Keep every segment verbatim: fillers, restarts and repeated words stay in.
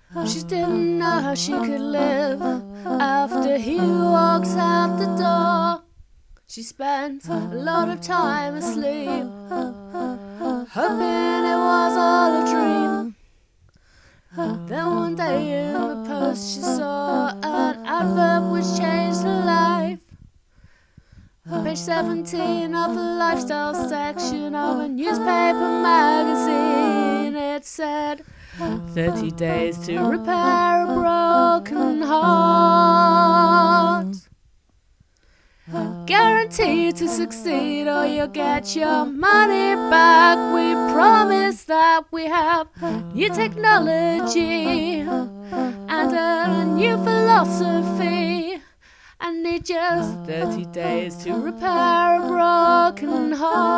She didn't know how she could live after he walks out the door. She spent a lot of time asleep, hoping it was all a dream. Then one day in the post she saw an advert which changed her life. Page seventeen of the lifestyle section of a newspaper magazine. It said, thirty days to repair a broken heart. Guaranteed to succeed or you'll get your money back. We promise that we have new technology and a new philosophy. I need just thirty days to repair a broken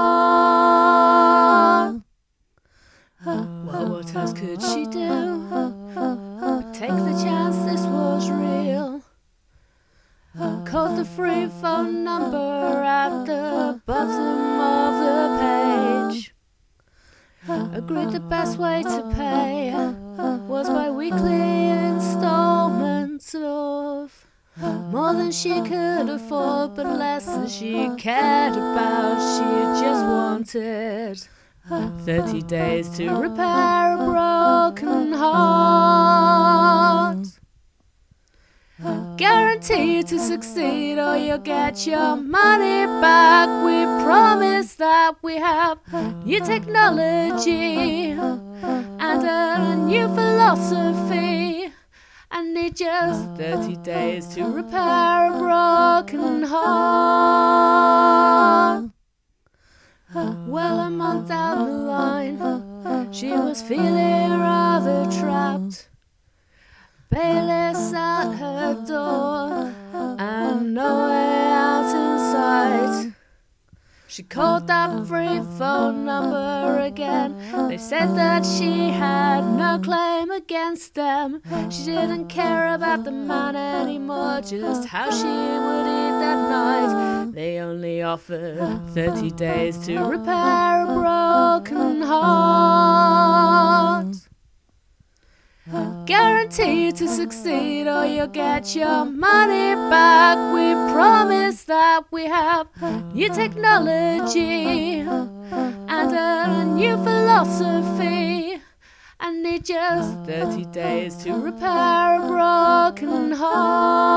heart. Well, what else could she do but take the chance this was real? Called the free phone number at the bottom of the page. Agreed the best way to pay was by weekly installments of more than she could afford, but less than she cared about. She just wanted thirty days to repair a broken heart. Guaranteed to succeed or you'll get your money back. We promise that we have new technology and a new philosophy. I need just thirty days to repair a broken heart. Well, a month down the line, she was feeling rather trapped. Bailiffs at her door and no way out in sight. She called that free phone number again. They said that she had no claim against them. She didn't care about the man anymore, just how she would eat that night. They only offered thirty days to repair a broken heart. Guaranteed to succeed or you'll get your money back. We promise that we have new technology and a new philosophy. I need just thirty days to repair a broken heart.